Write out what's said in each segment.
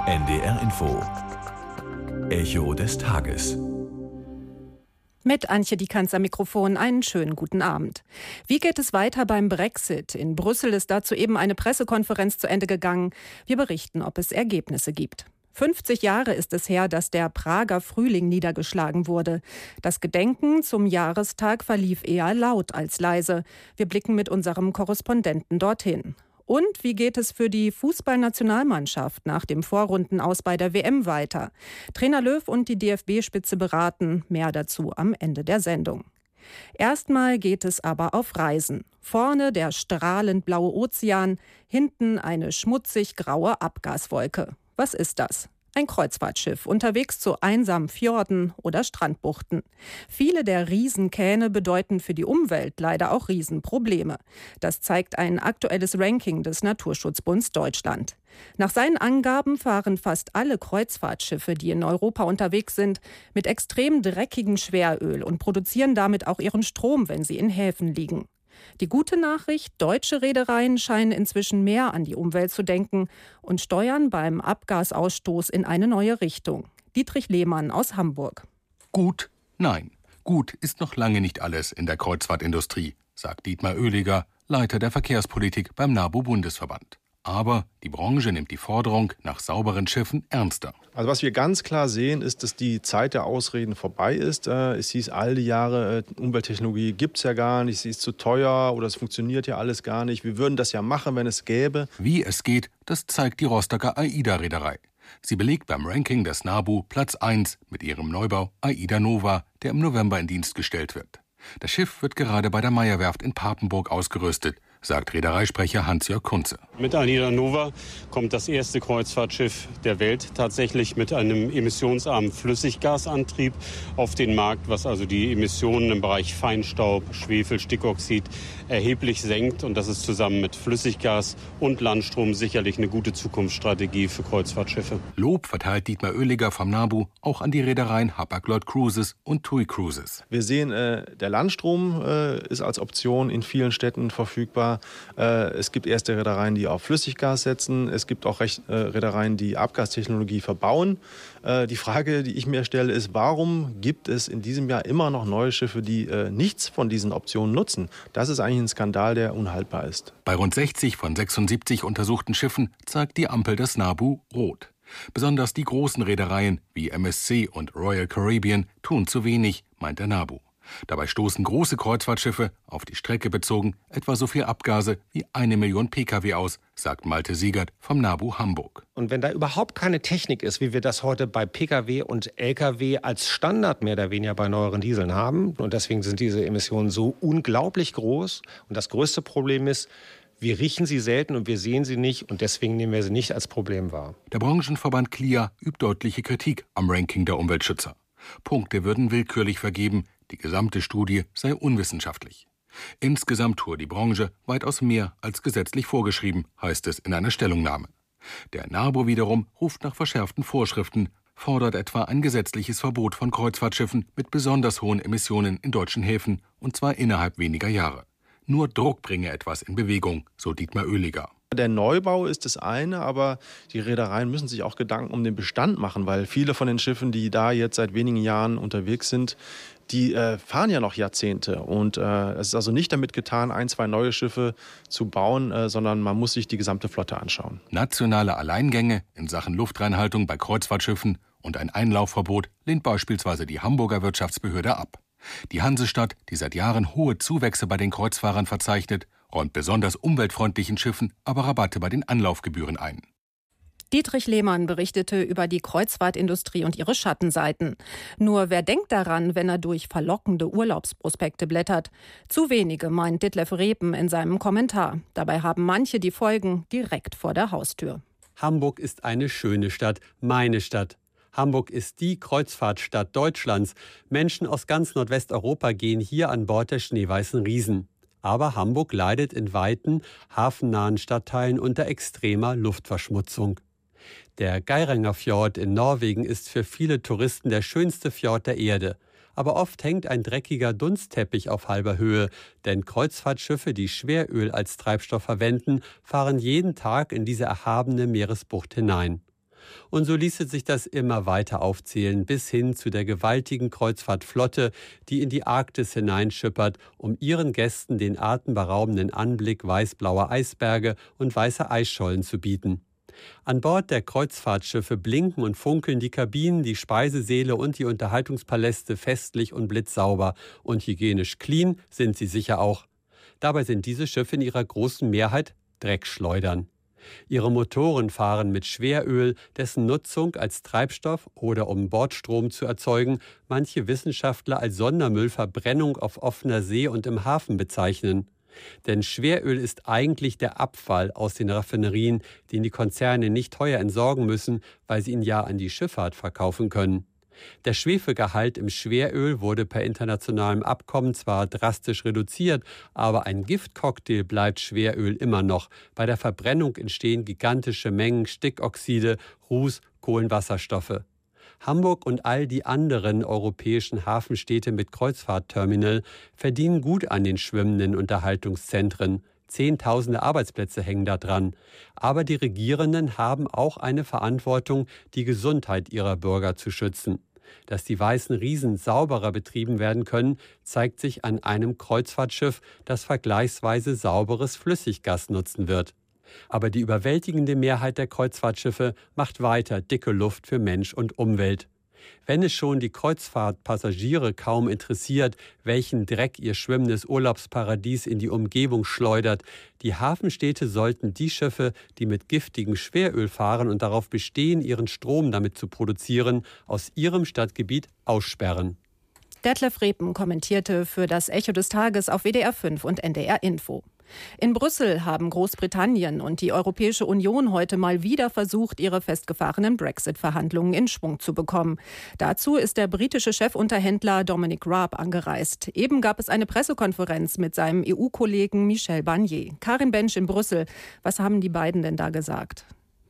NDR Info. Echo des Tages. Mit Antje Diekanz am Mikrofon einen schönen guten Abend. Wie geht es weiter beim Brexit? In Brüssel ist dazu eben eine Pressekonferenz zu Ende gegangen. Wir berichten, ob es Ergebnisse gibt. 50 Jahre ist es her, dass der Prager Frühling niedergeschlagen wurde. Das Gedenken zum Jahrestag verlief eher laut als leise. Wir blicken mit unserem Korrespondenten dorthin. Und wie geht es für die Fußballnationalmannschaft nach dem Vorrundenaus bei der WM weiter? Trainer Löw und die DFB-Spitze beraten. Mehr dazu am Ende der Sendung. Erstmal geht es aber auf Reisen. Vorne der strahlend blaue Ozean, hinten eine schmutzig graue Abgaswolke. Was ist das? Ein Kreuzfahrtschiff unterwegs zu einsamen Fjorden oder Strandbuchten. Viele der Riesenkähne bedeuten für die Umwelt leider auch Riesenprobleme. Das zeigt ein aktuelles Ranking des Naturschutzbunds Deutschland. Nach seinen Angaben fahren fast alle Kreuzfahrtschiffe, die in Europa unterwegs sind, mit extrem dreckigem Schweröl und produzieren damit auch ihren Strom, wenn sie in Häfen liegen. Die gute Nachricht, deutsche Reedereien scheinen inzwischen mehr an die Umwelt zu denken und steuern beim Abgasausstoß in eine neue Richtung. Dietrich Lehmann aus Hamburg. Gut? Nein. Gut ist noch lange nicht alles in der Kreuzfahrtindustrie, sagt Dietmar Oehliger, Leiter der Verkehrspolitik beim NABU-Bundesverband. Aber die Branche nimmt die Forderung nach sauberen Schiffen ernster. Also was wir ganz klar sehen, ist, dass die Zeit der Ausreden vorbei ist. Es hieß all die Jahre, Umwelttechnologie gibt es ja gar nicht, sie ist zu teuer oder es funktioniert ja alles gar nicht. Wir würden das ja machen, wenn es gäbe. Wie es geht, das zeigt die Rostocker AIDA-Reederei. Sie belegt beim Ranking des NABU Platz 1 mit ihrem Neubau AIDA Nova, der im November in Dienst gestellt wird. Das Schiff wird gerade bei der Meyer-Werft in Papenburg ausgerüstet, sagt Reedereisprecher Hans-Jörg Kunze. Mit AIDA Nova kommt das erste Kreuzfahrtschiff der Welt tatsächlich mit einem emissionsarmen Flüssiggasantrieb auf den Markt, was also die Emissionen im Bereich Feinstaub, Schwefel, Stickoxid erheblich senkt. Und das ist zusammen mit Flüssiggas und Landstrom sicherlich eine gute Zukunftsstrategie für Kreuzfahrtschiffe. Lob verteilt Dietmar Oehliger vom NABU auch an die Reedereien Hapag-Lloyd Cruises und TUI Cruises. Wir sehen, der Landstrom ist als Option in vielen Städten verfügbar. Es gibt erste Reedereien, die auf Flüssiggas setzen. Es gibt auch Reedereien, die Abgastechnologie verbauen. Die Frage, die ich mir stelle, ist, warum gibt es in diesem Jahr immer noch neue Schiffe, die nichts von diesen Optionen nutzen? Das ist eigentlich ein Skandal, der unhaltbar ist. Bei rund 60 von 76 untersuchten Schiffen zeigt die Ampel des NABU rot. Besonders die großen Reedereien wie MSC und Royal Caribbean tun zu wenig, meint der NABU. Dabei stoßen große Kreuzfahrtschiffe, auf die Strecke bezogen, etwa so viel Abgase wie 1 Million Pkw aus, sagt Malte Siegert vom NABU Hamburg. Und wenn da überhaupt keine Technik ist, wie wir das heute bei Pkw und Lkw als Standard mehr oder weniger bei neueren Dieseln haben, und deswegen sind diese Emissionen so unglaublich groß. Und das größte Problem ist, wir riechen sie selten und wir sehen sie nicht und deswegen nehmen wir sie nicht als Problem wahr. Der Branchenverband CLIA übt deutliche Kritik am Ranking der Umweltschützer. Punkte würden willkürlich vergeben, die gesamte Studie sei unwissenschaftlich. Insgesamt tue die Branche weitaus mehr als gesetzlich vorgeschrieben, heißt es in einer Stellungnahme. Der NABU wiederum ruft nach verschärften Vorschriften, fordert etwa ein gesetzliches Verbot von Kreuzfahrtschiffen mit besonders hohen Emissionen in deutschen Häfen, und zwar innerhalb weniger Jahre. Nur Druck bringe etwas in Bewegung, so Dietmar Oehliger. Der Neubau ist das eine, aber die Reedereien müssen sich auch Gedanken um den Bestand machen, weil viele von den Schiffen, die da jetzt seit wenigen Jahren unterwegs sind, die fahren ja noch Jahrzehnte. Und es ist also nicht damit getan, 1, 2 neue Schiffe zu bauen, sondern man muss sich die gesamte Flotte anschauen. Nationale Alleingänge in Sachen Luftreinhaltung bei Kreuzfahrtschiffen und ein Einlaufverbot lehnt beispielsweise die Hamburger Wirtschaftsbehörde ab. Die Hansestadt, die seit Jahren hohe Zuwächse bei den Kreuzfahrern verzeichnet, räumt besonders umweltfreundlichen Schiffen aber Rabatte bei den Anlaufgebühren ein. Dietrich Lehmann berichtete über die Kreuzfahrtindustrie und ihre Schattenseiten. Nur wer denkt daran, wenn er durch verlockende Urlaubsprospekte blättert? Zu wenige, meint Ditlev Repen in seinem Kommentar. Dabei haben manche die Folgen direkt vor der Haustür. Hamburg ist eine schöne Stadt, meine Stadt. Hamburg ist die Kreuzfahrtstadt Deutschlands. Menschen aus ganz Nordwesteuropa gehen hier an Bord der Schneeweißen Riesen. Aber Hamburg leidet in weiten, hafennahen Stadtteilen unter extremer Luftverschmutzung. Der Geiranger Fjord in Norwegen ist für viele Touristen der schönste Fjord der Erde. Aber oft hängt ein dreckiger Dunstteppich auf halber Höhe, denn Kreuzfahrtschiffe, die Schweröl als Treibstoff verwenden, fahren jeden Tag in diese erhabene Meeresbucht hinein. Und so ließe sich das immer weiter aufzählen, bis hin zu der gewaltigen Kreuzfahrtflotte, die in die Arktis hineinschippert, um ihren Gästen den atemberaubenden Anblick weißblauer Eisberge und weißer Eisschollen zu bieten. An Bord der Kreuzfahrtschiffe blinken und funkeln die Kabinen, die Speisesäle und die Unterhaltungspaläste festlich und blitzsauber. Und hygienisch clean sind sie sicher auch. Dabei sind diese Schiffe in ihrer großen Mehrheit Dreckschleudern. Ihre Motoren fahren mit Schweröl, dessen Nutzung als Treibstoff oder um Bordstrom zu erzeugen, manche Wissenschaftler als Sondermüllverbrennung auf offener See und im Hafen bezeichnen. Denn Schweröl ist eigentlich der Abfall aus den Raffinerien, den die Konzerne nicht teuer entsorgen müssen, weil sie ihn ja an die Schifffahrt verkaufen können. Der Schwefelgehalt im Schweröl wurde per internationalem Abkommen zwar drastisch reduziert, aber ein Giftcocktail bleibt Schweröl immer noch. Bei der Verbrennung entstehen gigantische Mengen Stickoxide, Ruß, Kohlenwasserstoffe. Hamburg und all die anderen europäischen Hafenstädte mit Kreuzfahrtterminal verdienen gut an den schwimmenden Unterhaltungszentren. Zehntausende Arbeitsplätze hängen da dran. Aber die Regierenden haben auch eine Verantwortung, die Gesundheit ihrer Bürger zu schützen. Dass die weißen Riesen sauberer betrieben werden können, zeigt sich an einem Kreuzfahrtschiff, das vergleichsweise sauberes Flüssiggas nutzen wird. Aber die überwältigende Mehrheit der Kreuzfahrtschiffe macht weiter dicke Luft für Mensch und Umwelt. Wenn es schon die Kreuzfahrtpassagiere kaum interessiert, welchen Dreck ihr schwimmendes Urlaubsparadies in die Umgebung schleudert, die Hafenstädte sollten die Schiffe, die mit giftigem Schweröl fahren und darauf bestehen, ihren Strom damit zu produzieren, aus ihrem Stadtgebiet aussperren. Detlef Repen kommentierte für das Echo des Tages auf WDR 5 und NDR Info. In Brüssel haben Großbritannien und die Europäische Union heute mal wieder versucht, ihre festgefahrenen Brexit-Verhandlungen in Schwung zu bekommen. Dazu ist der britische Chefunterhändler Dominic Raab angereist. Eben gab es eine Pressekonferenz mit seinem EU-Kollegen Michel Barnier. Karin Bensch in Brüssel. Was haben die beiden denn da gesagt?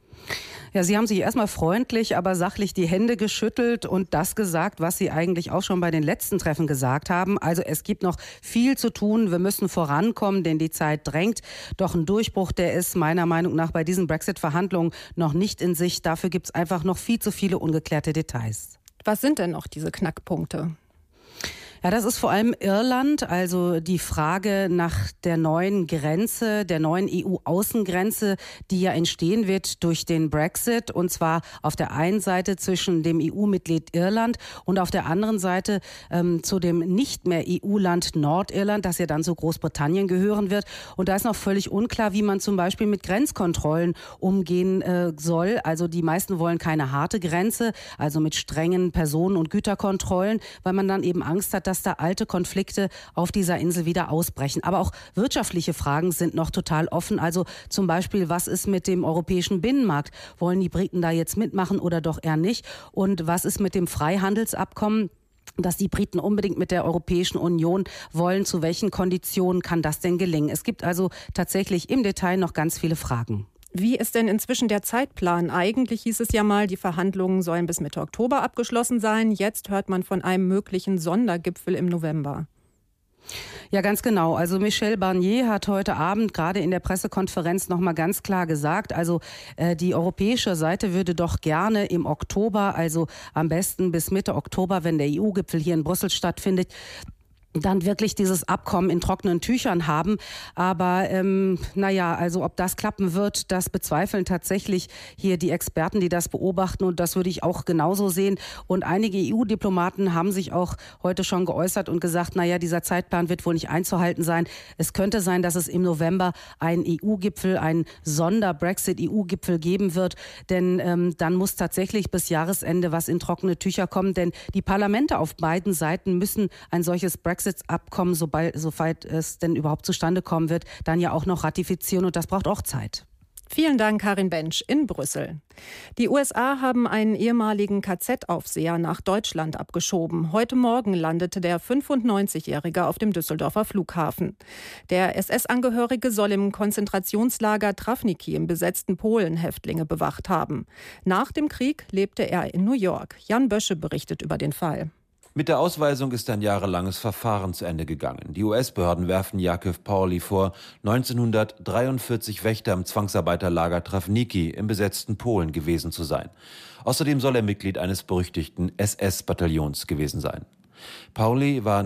Ja, sie haben sich erstmal freundlich, aber sachlich die Hände geschüttelt und das gesagt, was sie eigentlich auch schon bei den letzten Treffen gesagt haben. Also es gibt noch viel zu tun, wir müssen vorankommen, denn die Zeit drängt. Doch ein Durchbruch, der ist meiner Meinung nach bei diesen Brexit-Verhandlungen noch nicht in Sicht. Dafür gibt es einfach noch viel zu viele ungeklärte Details. Was sind denn noch diese Knackpunkte? Ja, das ist vor allem Irland, also die Frage nach der neuen Grenze, der neuen EU-Außengrenze, die ja entstehen wird durch den Brexit. Und zwar auf der einen Seite zwischen dem EU-Mitglied Irland und auf der anderen Seite zu dem nicht mehr EU-Land Nordirland, das ja dann zu Großbritannien gehören wird. Und da ist noch völlig unklar, wie man zum Beispiel mit Grenzkontrollen umgehen soll. Also die meisten wollen keine harte Grenze, also mit strengen Personen- und Güterkontrollen, weil man dann eben Angst hat, dass da alte Konflikte auf dieser Insel wieder ausbrechen. Aber auch wirtschaftliche Fragen sind noch total offen. Also zum Beispiel, was ist mit dem europäischen Binnenmarkt? Wollen die Briten da jetzt mitmachen oder doch eher nicht? Und was ist mit dem Freihandelsabkommen, dass die Briten unbedingt mit der Europäischen Union wollen? Zu welchen Konditionen kann das denn gelingen? Es gibt also tatsächlich im Detail noch ganz viele Fragen. Wie ist denn inzwischen der Zeitplan? Eigentlich hieß es ja mal, die Verhandlungen sollen bis Mitte Oktober abgeschlossen sein. Jetzt hört man von einem möglichen Sondergipfel im November. Ja, ganz genau. Also Michel Barnier hat heute Abend gerade in der Pressekonferenz noch mal ganz klar gesagt, also die europäische Seite würde doch gerne im Oktober, also am besten bis Mitte Oktober, wenn der EU-Gipfel hier in Brüssel stattfindet, dann wirklich dieses Abkommen in trockenen Tüchern haben. Aber also ob das klappen wird, das bezweifeln tatsächlich hier die Experten, die das beobachten. Und das würde ich auch genauso sehen. Und einige EU-Diplomaten haben sich auch heute schon geäußert und gesagt, dieser Zeitplan wird wohl nicht einzuhalten sein. Es könnte sein, dass es im November einen EU-Gipfel, einen Sonder-Brexit-EU-Gipfel geben wird. Denn dann muss tatsächlich bis Jahresende was in trockene Tücher kommen. Denn die Parlamente auf beiden Seiten müssen ein solches Brexit-Abkommen, soweit es denn überhaupt zustande kommen wird, dann ja auch noch ratifizieren und das braucht auch Zeit. Vielen Dank, Karin Bensch in Brüssel. Die USA haben einen ehemaligen KZ-Aufseher nach Deutschland abgeschoben. Heute Morgen landete der 95-Jährige auf dem Düsseldorfer Flughafen. Der SS-Angehörige soll im Konzentrationslager Trawnicki im besetzten Polen Häftlinge bewacht haben. Nach dem Krieg lebte er in New York. Jan Bösche berichtet über den Fall. Mit der Ausweisung ist ein jahrelanges Verfahren zu Ende gegangen. Die US-Behörden werfen Jakub Pauli vor, 1943 Wächter im Zwangsarbeiterlager Trawnicki im besetzten Polen gewesen zu sein. Außerdem soll er Mitglied eines berüchtigten SS-Bataillons gewesen sein. Pauli war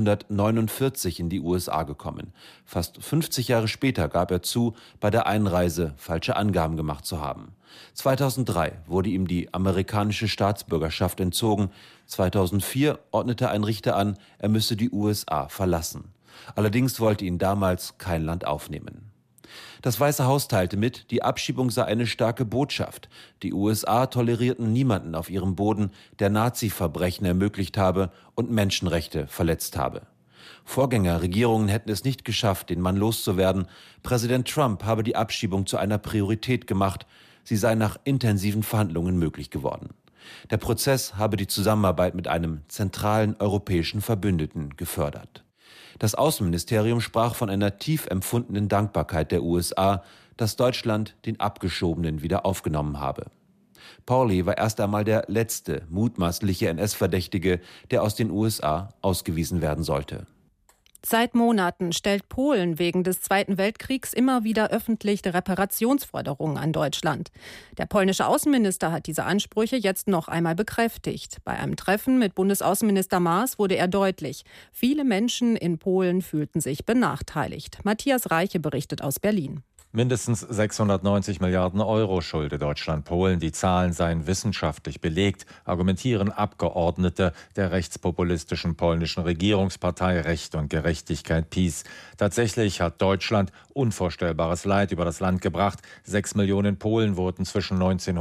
1949 in die USA gekommen. Fast 50 Jahre später gab er zu, bei der Einreise falsche Angaben gemacht zu haben. 2003 wurde ihm die amerikanische Staatsbürgerschaft entzogen. 2004 ordnete ein Richter an, er müsse die USA verlassen. Allerdings wollte ihn damals kein Land aufnehmen. Das Weiße Haus teilte mit, die Abschiebung sei eine starke Botschaft. Die USA tolerierten niemanden auf ihrem Boden, der Nazi-Verbrechen ermöglicht habe und Menschenrechte verletzt habe. Vorgängerregierungen hätten es nicht geschafft, den Mann loszuwerden. Präsident Trump habe die Abschiebung zu einer Priorität gemacht. Sie sei nach intensiven Verhandlungen möglich geworden. Der Prozess habe die Zusammenarbeit mit einem zentralen europäischen Verbündeten gefördert. Das Außenministerium sprach von einer tief empfundenen Dankbarkeit der USA, dass Deutschland den Abgeschobenen wieder aufgenommen habe. Pauli war erst einmal der letzte mutmaßliche NS-Verdächtige, der aus den USA ausgewiesen werden sollte. Seit Monaten stellt Polen wegen des Zweiten Weltkriegs immer wieder öffentlich Reparationsforderungen an Deutschland. Der polnische Außenminister hat diese Ansprüche jetzt noch einmal bekräftigt. Bei einem Treffen mit Bundesaußenminister Maas wurde er deutlich. Viele Menschen in Polen fühlten sich benachteiligt. Matthias Reiche berichtet aus Berlin. Mindestens 690 Milliarden Euro schulde Deutschland Polen. Die Zahlen seien wissenschaftlich belegt, argumentieren Abgeordnete der rechtspopulistischen polnischen Regierungspartei Recht und Gerechtigkeit PiS. Tatsächlich hat Deutschland unvorstellbares Leid über das Land gebracht. 6 Millionen Polen wurden zwischen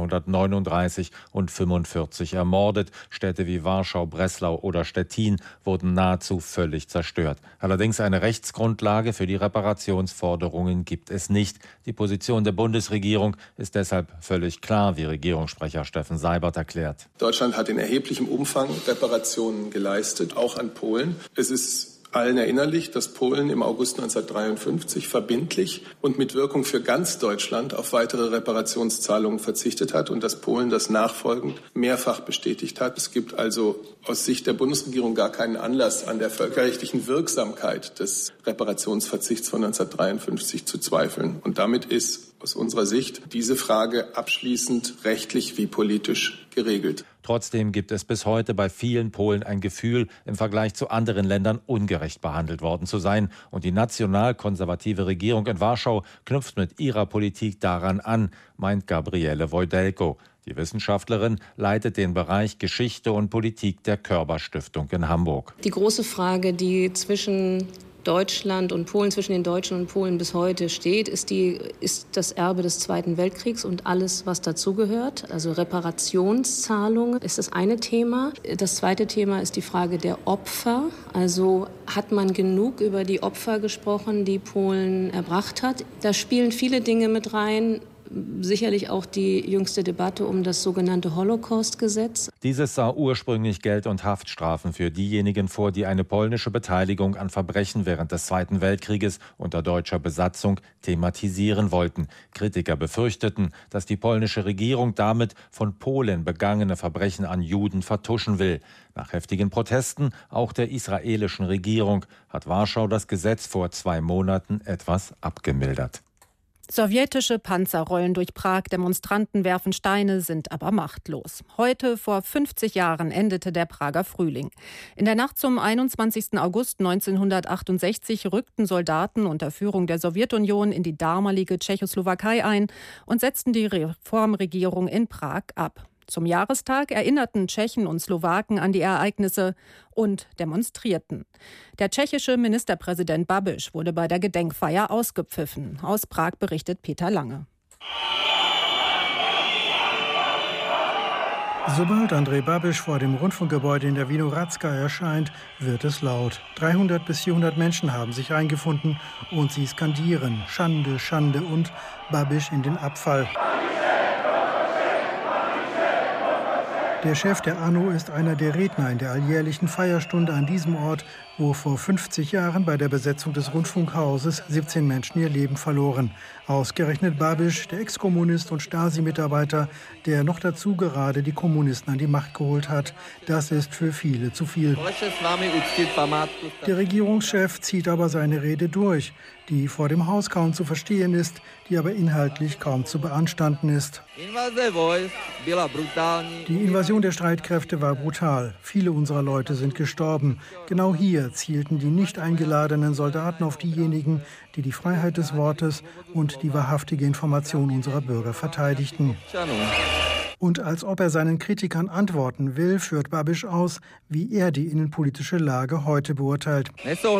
1939 und 1945 ermordet. Städte wie Warschau, Breslau oder Stettin wurden nahezu völlig zerstört. Allerdings eine Rechtsgrundlage für die Reparationsforderungen gibt es nicht. Die Position der Bundesregierung ist deshalb völlig klar, wie Regierungssprecher Steffen Seibert erklärt. Deutschland hat in erheblichem Umfang Reparationen geleistet, auch an Polen. Es ist allen erinnerlich, dass Polen im August 1953 verbindlich und mit Wirkung für ganz Deutschland auf weitere Reparationszahlungen verzichtet hat und dass Polen das nachfolgend mehrfach bestätigt hat. Es gibt also aus Sicht der Bundesregierung gar keinen Anlass, an der völkerrechtlichen Wirksamkeit des Reparationsverzichts von 1953 zu zweifeln. Und damit ist aus unserer Sicht diese Frage abschließend rechtlich wie politisch geregelt. Trotzdem gibt es bis heute bei vielen Polen ein Gefühl, im Vergleich zu anderen Ländern ungerecht behandelt worden zu sein. Und die national-konservative Regierung in Warschau knüpft mit ihrer Politik daran an, meint Gabriele Wojdelko. Die Wissenschaftlerin leitet den Bereich Geschichte und Politik der Körber-Stiftung in Hamburg. Die große Frage, die zwischen Deutschland und Polen, zwischen den Deutschen und Polen bis heute steht, ist das Erbe des Zweiten Weltkriegs und alles, was dazugehört. Also Reparationszahlungen ist das eine Thema. Das zweite Thema ist die Frage der Opfer. Also hat man genug über die Opfer gesprochen, die Polen erbracht hat? Da spielen viele Dinge mit rein. Sicherlich auch die jüngste Debatte um das sogenannte Holocaust-Gesetz. Dieses sah ursprünglich Geld- und Haftstrafen für diejenigen vor, die eine polnische Beteiligung an Verbrechen während des Zweiten Weltkrieges unter deutscher Besatzung thematisieren wollten. Kritiker befürchteten, dass die polnische Regierung damit von Polen begangene Verbrechen an Juden vertuschen will. Nach heftigen Protesten, auch der israelischen Regierung, hat Warschau das Gesetz vor 2 Monaten etwas abgemildert. Sowjetische Panzer rollen durch Prag, Demonstranten werfen Steine, sind aber machtlos. Heute, vor 50 Jahren, endete der Prager Frühling. In der Nacht zum 21. August 1968 rückten Soldaten unter Führung der Sowjetunion in die damalige Tschechoslowakei ein und setzten die Reformregierung in Prag ab. Zum Jahrestag erinnerten Tschechen und Slowaken an die Ereignisse und demonstrierten. Der tschechische Ministerpräsident Babiš wurde bei der Gedenkfeier ausgepfiffen. Aus Prag berichtet Peter Lange. Sobald Andrej Babiš vor dem Rundfunkgebäude in der Vinohradska erscheint, wird es laut. 300 bis 400 Menschen haben sich eingefunden und sie skandieren Schande, Schande und Babiš in den Abfall. Der Chef der ANO ist einer der Redner in der alljährlichen Feierstunde an diesem Ort, wo vor 50 Jahren bei der Besetzung des Rundfunkhauses 17 Menschen ihr Leben verloren. Ausgerechnet Babiš, der Ex-Kommunist und Stasi-Mitarbeiter, der noch dazu gerade die Kommunisten an die Macht geholt hat, das ist für viele zu viel. Der Regierungschef zieht aber seine Rede durch, die vor dem Haus kaum zu verstehen ist, die aber inhaltlich kaum zu beanstanden ist. Die Invasion der Streitkräfte war brutal. Viele unserer Leute sind gestorben. Genau hier zielten die nicht eingeladenen Soldaten auf diejenigen, die die Freiheit des Wortes und die wahrhaftige Information unserer Bürger verteidigten. Und als ob er seinen Kritikern antworten will, führt Babiš aus, wie er die innenpolitische Lage heute beurteilt.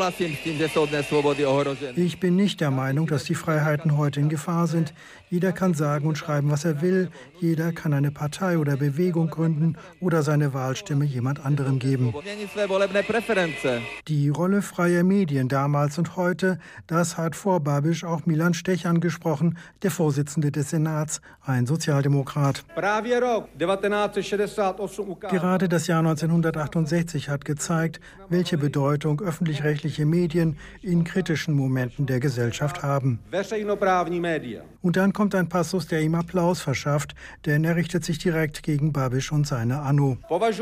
Ich bin nicht der Meinung, dass die Freiheiten heute in Gefahr sind. Jeder kann sagen und schreiben, was er will. Jeder kann eine Partei oder Bewegung gründen oder seine Wahlstimme jemand anderem geben. Die Rolle freier Medien damals und heute, das hat vor Babiš auch Milan Stech angesprochen, der Vorsitzende des Senats, ein Sozialdemokrat. Gerade das Jahr 1968 hat gezeigt, welche Bedeutung öffentlich-rechtliche Medien in kritischen Momenten der Gesellschaft haben. Und dann kommt ein Passus, der ihm Applaus verschafft, denn er richtet sich direkt gegen Babiš und seine ANO.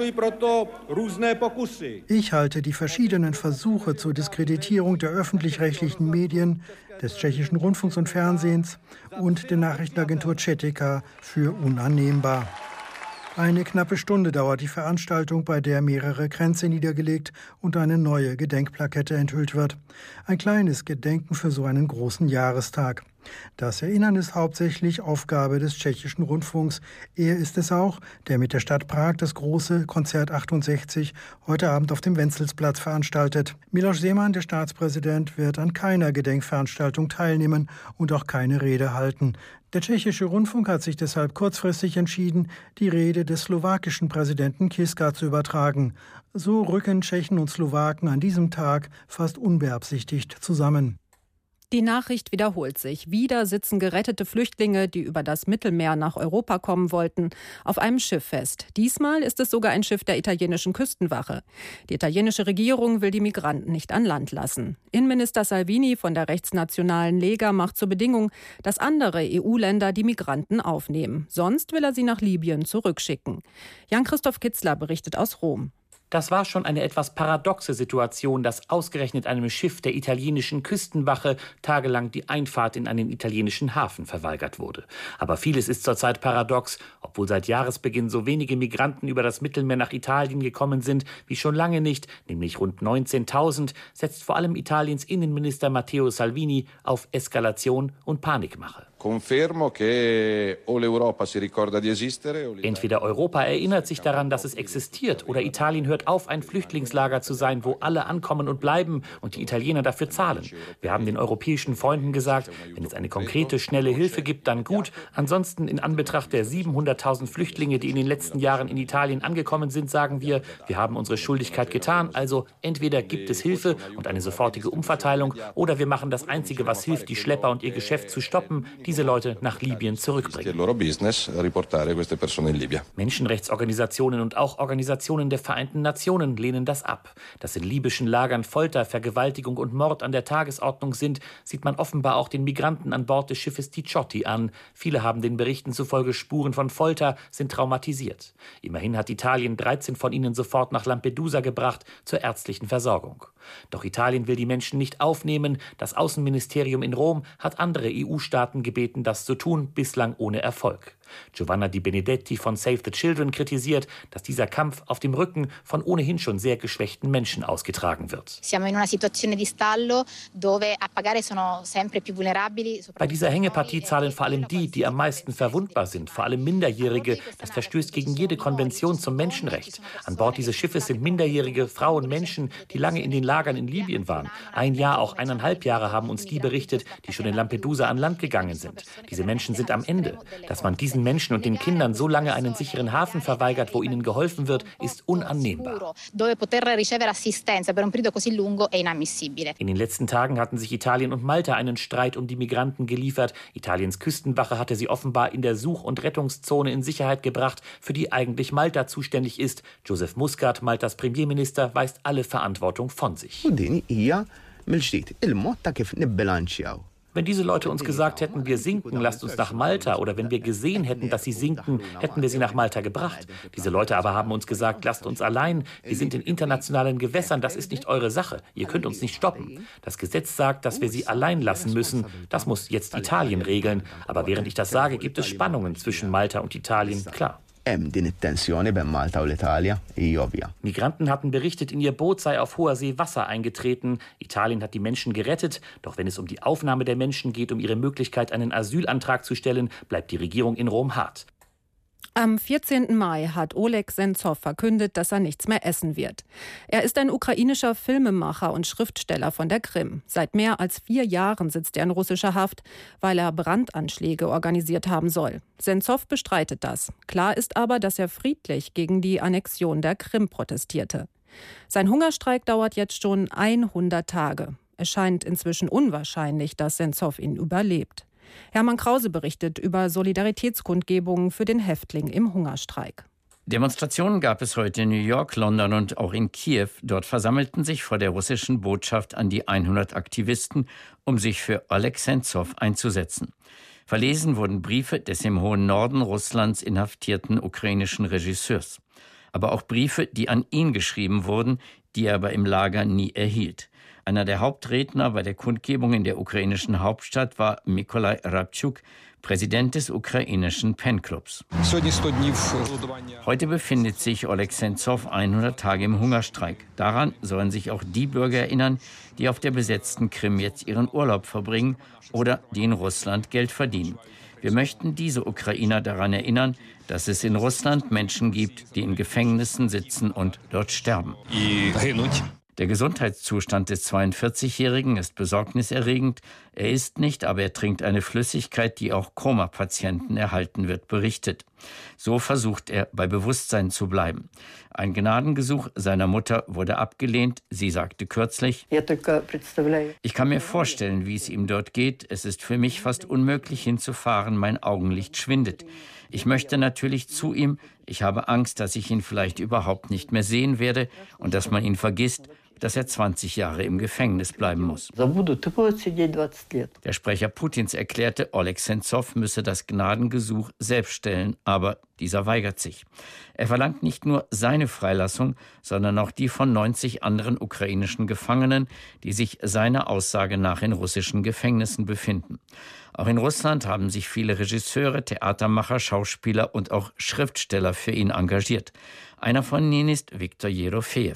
Ich halte die verschiedenen Versuche zur Diskreditierung der öffentlich-rechtlichen Medien, des tschechischen Rundfunks und Fernsehens und der Nachrichtenagentur Četika für unannehmbar. Eine knappe Stunde dauert die Veranstaltung, bei der mehrere Kränze niedergelegt und eine neue Gedenkplakette enthüllt wird. Ein kleines Gedenken für so einen großen Jahrestag. Das Erinnern ist hauptsächlich Aufgabe des tschechischen Rundfunks. Er ist es auch, der mit der Stadt Prag das große Konzert 68 heute Abend auf dem Wenzelsplatz veranstaltet. Miloš Zeman, der Staatspräsident, wird an keiner Gedenkveranstaltung teilnehmen und auch keine Rede halten. Der tschechische Rundfunk hat sich deshalb kurzfristig entschieden, die Rede des slowakischen Präsidenten Kiska zu übertragen. So rücken Tschechen und Slowaken an diesem Tag fast unbeabsichtigt zusammen. Die Nachricht wiederholt sich. Wieder sitzen gerettete Flüchtlinge, die über das Mittelmeer nach Europa kommen wollten, auf einem Schiff fest. Diesmal ist es sogar ein Schiff der italienischen Küstenwache. Die italienische Regierung will die Migranten nicht an Land lassen. Innenminister Salvini von der rechtsnationalen Lega macht zur Bedingung, dass andere EU-Länder die Migranten aufnehmen. Sonst will er sie nach Libyen zurückschicken. Jan-Christoph Kitzler berichtet aus Rom. Das war schon eine etwas paradoxe Situation, dass ausgerechnet einem Schiff der italienischen Küstenwache tagelang die Einfahrt in einen italienischen Hafen verweigert wurde. Aber vieles ist zurzeit paradox. Obwohl seit Jahresbeginn so wenige Migranten über das Mittelmeer nach Italien gekommen sind wie schon lange nicht, nämlich rund 19.000, setzt vor allem Italiens Innenminister Matteo Salvini auf Eskalation und Panikmache. Entweder Europa erinnert sich daran, dass es existiert, oder Italien hört auf, ein Flüchtlingslager zu sein, wo alle ankommen und bleiben und die Italiener dafür zahlen. Wir haben den europäischen Freunden gesagt, wenn es eine konkrete, schnelle Hilfe gibt, dann gut. Ansonsten in Anbetracht der 700.000 Flüchtlinge, die in den letzten Jahren in Italien angekommen sind, sagen wir haben unsere Schuldigkeit getan. Also entweder gibt es Hilfe und eine sofortige Umverteilung, oder wir machen das Einzige, was hilft, die Schlepper und ihr Geschäft zu stoppen, diese Leute nach Libyen zurückbringen. Menschenrechtsorganisationen und auch Organisationen der Vereinten Nationen lehnen das ab. Dass in libyschen Lagern Folter, Vergewaltigung und Mord an der Tagesordnung sind, sieht man offenbar auch den Migranten an Bord des Schiffes Diciotti an. Viele haben den Berichten zufolge Spuren von Folter, sind traumatisiert. Immerhin hat Italien 13 von ihnen sofort nach Lampedusa gebracht zur ärztlichen Versorgung. Doch Italien will die Menschen nicht aufnehmen. Das Außenministerium in Rom hat andere EU-Staaten gebeten, das zu tun, bislang ohne Erfolg. Giovanna Di Benedetti von Save the Children kritisiert, dass dieser Kampf auf dem Rücken von ohnehin schon sehr geschwächten Menschen ausgetragen wird. Bei dieser Hängepartie zahlen vor allem die am meisten verwundbar sind, vor allem Minderjährige. Das verstößt gegen jede Konvention zum Menschenrecht. An Bord dieses Schiffes sind Minderjährige, Frauen, Menschen, die lange in den Lagern in Libyen waren. 1 Jahr, auch 1,5 Jahre haben uns die berichtet, die schon in Lampedusa an Land gegangen sind. Diese Menschen sind am Ende. Dass man diesen diesen Menschen und den Kindern so lange einen sicheren Hafen verweigert, wo ihnen geholfen wird, ist unannehmbar. In den letzten Tagen hatten sich Italien und Malta einen Streit um die Migranten geliefert. Italiens Küstenwache hatte sie offenbar in der Such- und Rettungszone in Sicherheit gebracht, für die eigentlich Malta zuständig ist. Joseph Muscat, Maltas Premierminister, weist alle Verantwortung von sich. Wenn diese Leute uns gesagt hätten, wir sinken, lasst uns nach Malta, oder wenn wir gesehen hätten, dass sie sinken, hätten wir sie nach Malta gebracht. Diese Leute aber haben uns gesagt, lasst uns allein, wir sind in internationalen Gewässern, das ist nicht eure Sache, ihr könnt uns nicht stoppen. Das Gesetz sagt, dass wir sie allein lassen müssen, das muss jetzt Italien regeln. Aber während ich das sage, gibt es Spannungen zwischen Malta und Italien, klar. Migranten hatten berichtet, in ihr Boot sei auf hoher See Wasser eingetreten. Italien hat die Menschen gerettet. Doch wenn es um die Aufnahme der Menschen geht, um ihre Möglichkeit, einen Asylantrag zu stellen, bleibt die Regierung in Rom hart. Am 14. Mai hat Oleg Senzow verkündet, dass er nichts mehr essen wird. Er ist ein ukrainischer Filmemacher und Schriftsteller von der Krim. Seit mehr als 4 Jahren sitzt er in russischer Haft, weil er Brandanschläge organisiert haben soll. Senzow bestreitet das. Klar ist aber, dass er friedlich gegen die Annexion der Krim protestierte. Sein Hungerstreik dauert jetzt schon 100 Tage. Es scheint inzwischen unwahrscheinlich, dass Senzow ihn überlebt. Hermann Krause berichtet über Solidaritätskundgebungen für den Häftling im Hungerstreik. Demonstrationen gab es heute in New York, London und auch in Kiew. Dort versammelten sich vor der russischen Botschaft an die 100 Aktivisten, um sich für Oleg Senzow einzusetzen. Verlesen wurden Briefe des im hohen Norden Russlands inhaftierten ukrainischen Regisseurs. Aber auch Briefe, die an ihn geschrieben wurden, die er aber im Lager nie erhielt. Einer der Hauptredner bei der Kundgebung in der ukrainischen Hauptstadt war Mykolai Rabchuk, Präsident des ukrainischen Fanclubs. Heute befindet sich Oleg Senzow 100 Tage im Hungerstreik. Daran sollen sich auch die Bürger erinnern, die auf der besetzten Krim jetzt ihren Urlaub verbringen oder die in Russland Geld verdienen. Wir möchten diese Ukrainer daran erinnern, dass es in Russland Menschen gibt, die in Gefängnissen sitzen und dort sterben. Der Gesundheitszustand des 42-Jährigen ist besorgniserregend. Er isst nicht, aber er trinkt eine Flüssigkeit, die auch Koma-Patienten erhalten wird, berichtet. So versucht er, bei Bewusstsein zu bleiben. Ein Gnadengesuch seiner Mutter wurde abgelehnt. Sie sagte kürzlich: Ich kann mir vorstellen, wie es ihm dort geht. Es ist für mich fast unmöglich hinzufahren. Mein Augenlicht schwindet. Ich möchte natürlich zu ihm. Ich habe Angst, dass ich ihn vielleicht überhaupt nicht mehr sehen werde und dass man ihn vergisst, dass er 20 Jahre im Gefängnis bleiben muss. Der Sprecher Putins erklärte, Oleg Senzow müsse das Gnadengesuch selbst stellen, aber dieser weigert sich. Er verlangt nicht nur seine Freilassung, sondern auch die von 90 anderen ukrainischen Gefangenen, die sich seiner Aussage nach in russischen Gefängnissen befinden. Auch in Russland haben sich viele Regisseure, Theatermacher, Schauspieler und auch Schriftsteller für ihn engagiert. Einer von ihnen ist Viktor Jerofejew.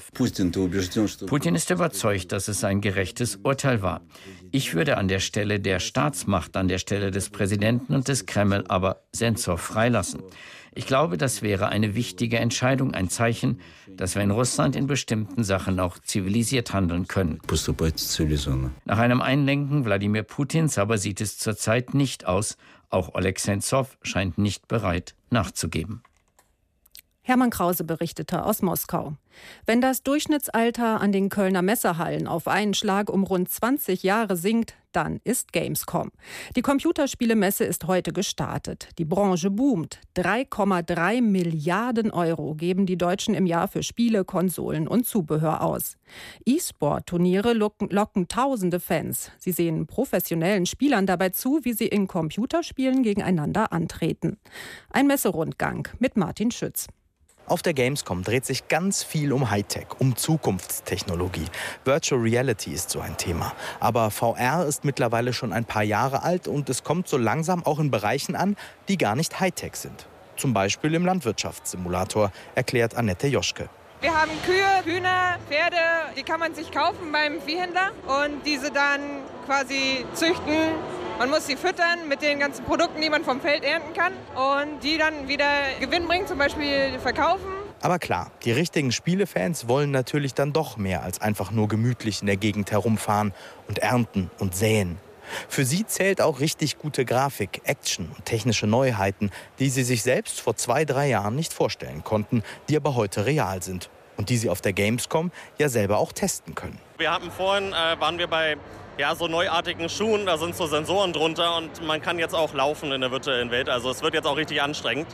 Putin ist überzeugt, dass es ein gerechtes Urteil war. Ich würde an der Stelle der Staatsmacht, an der Stelle des Präsidenten und des Kreml aber Senzow freilassen. Ich glaube, das wäre eine wichtige Entscheidung, ein Zeichen, dass wir in Russland in bestimmten Sachen auch zivilisiert handeln können. Nach einem Einlenken Wladimir Putins aber sieht es zurzeit nicht aus. Auch Oleg Senzow scheint nicht bereit, nachzugeben. Hermann Krause berichtete aus Moskau. Wenn das Durchschnittsalter an den Kölner Messehallen auf einen Schlag um rund 20 Jahre sinkt, dann ist Gamescom. Die Computerspielemesse ist heute gestartet. Die Branche boomt. 3,3 Milliarden Euro geben die Deutschen im Jahr für Spiele, Konsolen und Zubehör aus. E-Sport-Turniere locken tausende Fans. Sie sehen professionellen Spielern dabei zu, wie sie in Computerspielen gegeneinander antreten. Ein Messerundgang mit Martin Schütz. Auf der Gamescom dreht sich ganz viel um Hightech, um Zukunftstechnologie. Virtual Reality ist so ein Thema. Aber VR ist mittlerweile schon ein paar Jahre alt und es kommt so langsam auch in Bereichen an, die gar nicht Hightech sind. Zum Beispiel im Landwirtschaftssimulator, erklärt Annette Joschke. Wir haben Kühe, Hühner, Pferde, die kann man sich kaufen beim Viehhändler und diese dann quasi züchten. Man muss sie füttern mit den ganzen Produkten, die man vom Feld ernten kann und die dann wieder Gewinn bringen, zum Beispiel verkaufen. Aber klar, die richtigen Spielefans wollen natürlich dann doch mehr als einfach nur gemütlich in der Gegend herumfahren und ernten und säen. Für sie zählt auch richtig gute Grafik, Action und technische Neuheiten, die sie sich selbst vor 2-3 Jahren nicht vorstellen konnten, die aber heute real sind und die sie auf der Gamescom ja selber auch testen können. Wir hatten vorhin, waren wir bei so neuartigen Schuhen, da sind so Sensoren drunter und man kann jetzt auch laufen in der virtuellen Welt. Also es wird jetzt auch richtig anstrengend.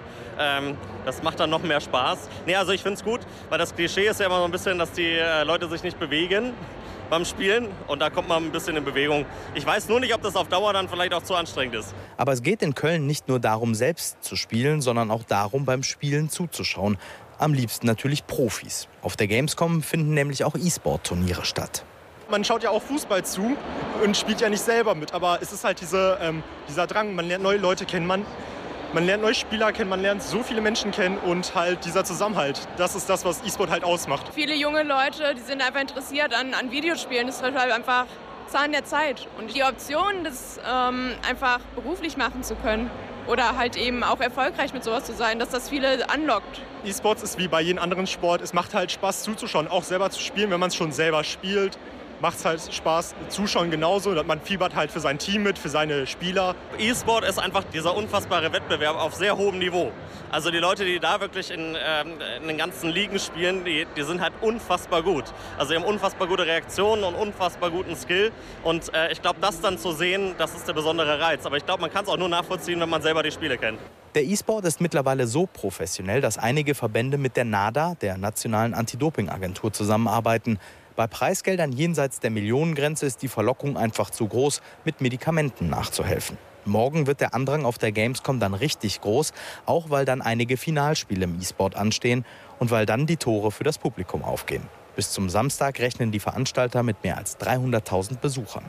Das macht dann noch mehr Spaß. Also ich finde es gut, weil das Klischee ist ja immer so ein bisschen, dass die Leute sich nicht bewegen beim Spielen und da kommt man ein bisschen in Bewegung. Ich weiß nur nicht, ob das auf Dauer dann vielleicht auch zu anstrengend ist. Aber es geht in Köln nicht nur darum, selbst zu spielen, sondern auch darum, beim Spielen zuzuschauen. Am liebsten natürlich Profis. Auf der Gamescom finden nämlich auch E-Sport-Turniere statt. Man schaut ja auch Fußball zu und spielt ja nicht selber mit. Aber es ist halt dieser Drang, man lernt neue Leute kennen, man lernt neue Spieler kennen, man lernt so viele Menschen kennen und halt dieser Zusammenhalt. Das ist das, was E-Sport halt ausmacht. Viele junge Leute, die sind einfach interessiert an Videospielen. Das ist halt einfach Zahn der Zeit. Und die Option, das einfach beruflich machen zu können oder halt eben auch erfolgreich mit sowas zu sein, dass das viele anlockt. E-Sports ist wie bei jedem anderen Sport. Es macht halt Spaß zuzuschauen, auch selber zu spielen, wenn man es schon selber spielt. Macht es halt Spaß, zuschauen genauso. Man fiebert halt für sein Team mit, für seine Spieler. E-Sport ist einfach dieser unfassbare Wettbewerb auf sehr hohem Niveau. Also die Leute, die da wirklich in den ganzen Ligen spielen, die sind halt unfassbar gut. Also die haben unfassbar gute Reaktionen und unfassbar guten Skill. Und ich glaube, das dann zu sehen, das ist der besondere Reiz. Aber ich glaube, man kann es auch nur nachvollziehen, wenn man selber die Spiele kennt. Der E-Sport ist mittlerweile so professionell, dass einige Verbände mit der NADA, der Nationalen Anti-Doping-Agentur, zusammenarbeiten. Bei Preisgeldern jenseits der Millionengrenze ist die Verlockung einfach zu groß, mit Medikamenten nachzuhelfen. Morgen wird der Andrang auf der Gamescom dann richtig groß, auch weil dann einige Finalspiele im E-Sport anstehen und weil dann die Tore für das Publikum aufgehen. Bis zum Samstag rechnen die Veranstalter mit mehr als 300.000 Besuchern.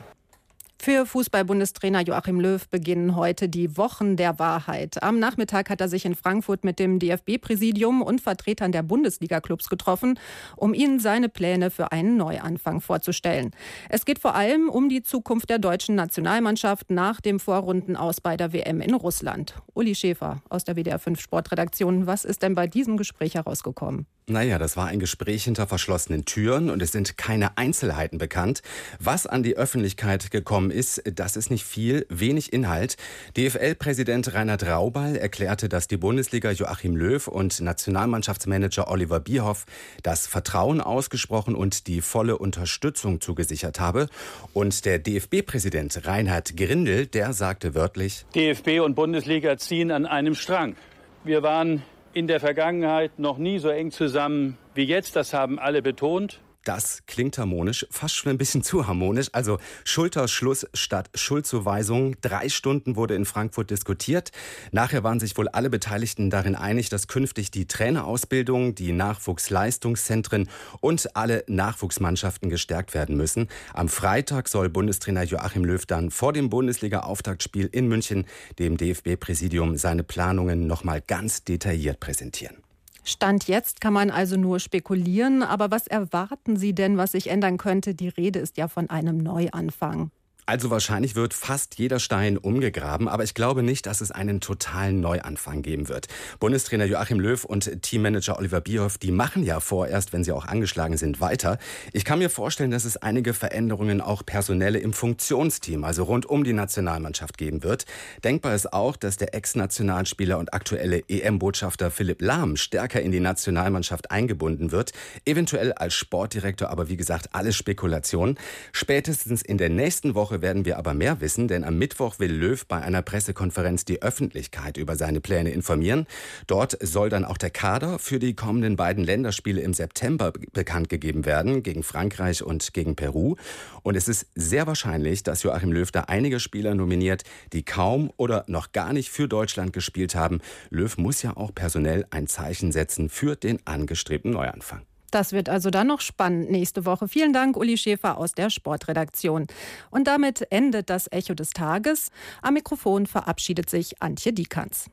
Für Fußball-Bundestrainer Joachim Löw beginnen heute die Wochen der Wahrheit. Am Nachmittag hat er sich in Frankfurt mit dem DFB-Präsidium und Vertretern der Bundesliga-Clubs getroffen, um ihnen seine Pläne für einen Neuanfang vorzustellen. Es geht vor allem um die Zukunft der deutschen Nationalmannschaft nach dem Vorrundenaus bei der WM in Russland. Uli Schäfer aus der WDR 5 Sportredaktion, was ist denn bei diesem Gespräch herausgekommen? Naja, das war ein Gespräch hinter verschlossenen Türen und es sind keine Einzelheiten bekannt. Was an die Öffentlichkeit gekommen ist, das ist nicht viel, wenig Inhalt. DFL-Präsident Reinhard Raubal erklärte, dass die Bundesliga Joachim Löw und Nationalmannschaftsmanager Oliver Bierhoff das Vertrauen ausgesprochen und die volle Unterstützung zugesichert habe. Und der DFB-Präsident Reinhard Grindel, der sagte wörtlich: DFB und Bundesliga ziehen an einem Strang. Wir waren in der Vergangenheit noch nie so eng zusammen wie jetzt, das haben alle betont. Das klingt harmonisch, fast schon ein bisschen zu harmonisch. Also Schulterschluss statt Schuldzuweisung. 3 Stunden wurde in Frankfurt diskutiert. Nachher waren sich wohl alle Beteiligten darin einig, dass künftig die Trainerausbildung, die Nachwuchsleistungszentren und alle Nachwuchsmannschaften gestärkt werden müssen. Am Freitag soll Bundestrainer Joachim Löw dann vor dem Bundesliga-Auftaktspiel in München dem DFB-Präsidium seine Planungen noch mal ganz detailliert präsentieren. Stand jetzt kann man also nur spekulieren. Aber was erwarten Sie denn, was sich ändern könnte? Die Rede ist ja von einem Neuanfang. Also wahrscheinlich wird fast jeder Stein umgegraben, aber ich glaube nicht, dass es einen totalen Neuanfang geben wird. Bundestrainer Joachim Löw und Teammanager Oliver Bierhoff, die machen ja vorerst, wenn sie auch angeschlagen sind, weiter. Ich kann mir vorstellen, dass es einige Veränderungen auch personelle im Funktionsteam, also rund um die Nationalmannschaft geben wird. Denkbar ist auch, dass der Ex-Nationalspieler und aktuelle EM-Botschafter Philipp Lahm stärker in die Nationalmannschaft eingebunden wird. Eventuell als Sportdirektor, aber wie gesagt, alles Spekulation. Spätestens in der nächsten Woche werden wir aber mehr wissen, denn am Mittwoch will Löw bei einer Pressekonferenz die Öffentlichkeit über seine Pläne informieren. Dort soll dann auch der Kader für die kommenden beiden Länderspiele im September bekannt gegeben werden, gegen Frankreich und gegen Peru. Und es ist sehr wahrscheinlich, dass Joachim Löw da einige Spieler nominiert, die kaum oder noch gar nicht für Deutschland gespielt haben. Löw muss ja auch personell ein Zeichen setzen für den angestrebten Neuanfang. Das wird also dann noch spannend nächste Woche. Vielen Dank, Uli Schäfer aus der Sportredaktion. Und damit endet das Echo des Tages. Am Mikrofon verabschiedet sich Antje Diekanz.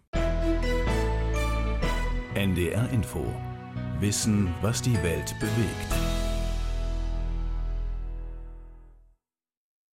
NDR Info. Wissen, was die Welt bewegt.